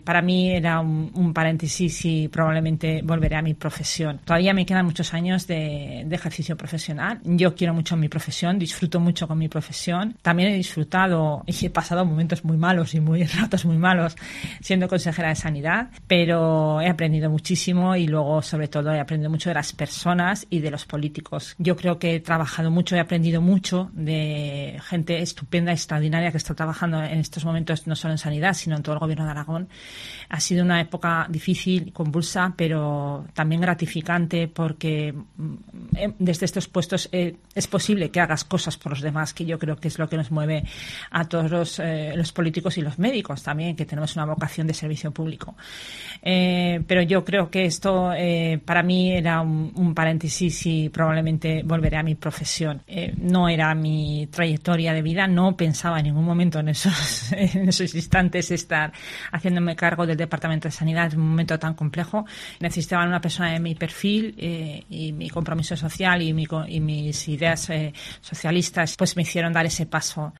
Para mí era un paréntesis y probablemente volveré a mi profesión. Todavía me quedan muchos años de ejercicio profesional. Yo quiero mucho mi profesión, disfruto mucho con mi profesión. También he disfrutado y he pasado momentos muy malos y ratos muy malos siendo consejera de Sanidad, pero he aprendido muchísimo y luego, sobre todo, he aprendido mucho de las personas y de los políticos. Yo creo que he trabajado mucho, he aprendido mucho de gente estupenda, extraordinaria que está trabajando en estos momentos no solo en Sanidad, sino en todo el Gobierno de Aragón. Ha sido una época difícil, convulsa, pero también gratificante porque desde estos puestos es posible que hagas cosas por los demás, que yo creo que es lo que nos mueve a todos los políticos y los médicos también, que tenemos una vocación de servicio público. Pero yo creo que esto para mí era un paréntesis y probablemente volveré a mi profesión. No era mi trayectoria de vida, no pensaba en ningún momento en esos instantes estar haciéndome cargo del Departamento de Sanidad en un momento tan complejo. Necesitaban una persona de mi perfil y mi compromiso social y mis ideas socialistas pues me hicieron dar ese paso.